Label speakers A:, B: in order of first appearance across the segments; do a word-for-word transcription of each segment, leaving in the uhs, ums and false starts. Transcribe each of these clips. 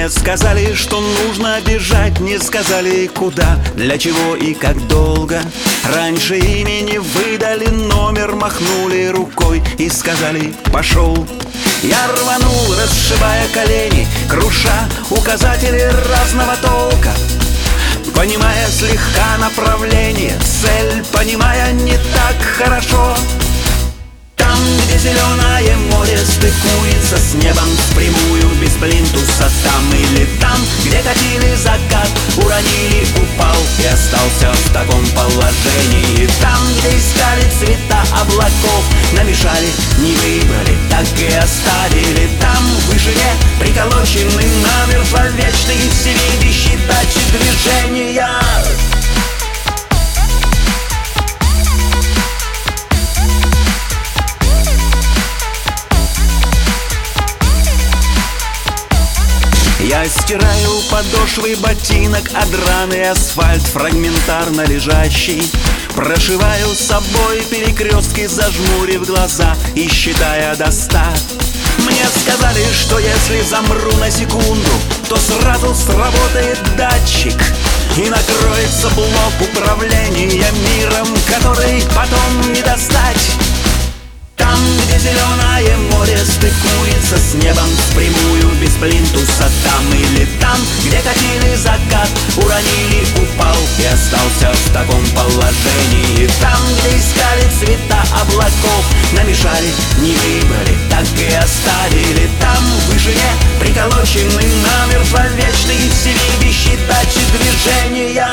A: Мне сказали, что нужно бежать, не сказали куда, для чего и как долго. Раньше имени выдали, номер махнули рукой и сказали «пошел». Я рванул, расшибая колени, круша указатели разного толка, понимая слегка направление, цель понимая не так хорошо. Там, где зеленое море стыкуется с небом впрямую, без плинтуса, там или там, где катили закат, уронили, упал и остался в таком положении. Там, где искали цвета облаков, намешали, не выбрали, так и оставили. Там, в вышине, приколоченный намертво вечный всевидящий датчик движения. Я стираю подошвы ботинок о драный асфальт, фрагментарно лежащий. Прошиваю с собой перекрестки, зажмурив глаза и считая до ста. Мне сказали, что если замру на секунду, то сразу сработает датчик и накроется блок управления миром, который потом не достать. Там, где зеленое море стыкуется с небом впрямую, без плинтуса, там или там, где катили закат, уронили, упал и остался в таком положении. Там, где искали цвета облаков, намешали, не выбрали, так и оставили. Там, в вышине, приколоченный намертво вечный всевидящий датчик движения.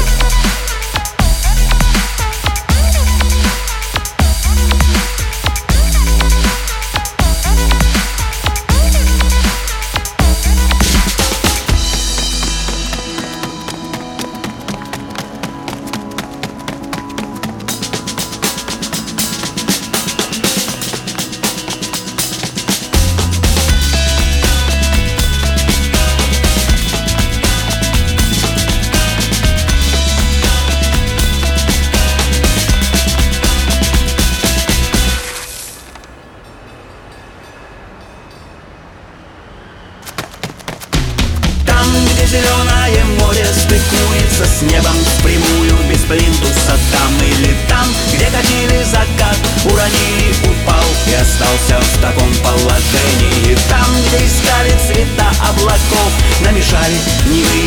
A: Зеленое море стыкуется с небом впрямую, без плинтуса, там или там, где катили закат, уронили, упал и остался в таком положении. Там, где искали цвета облаков, намешали, не вы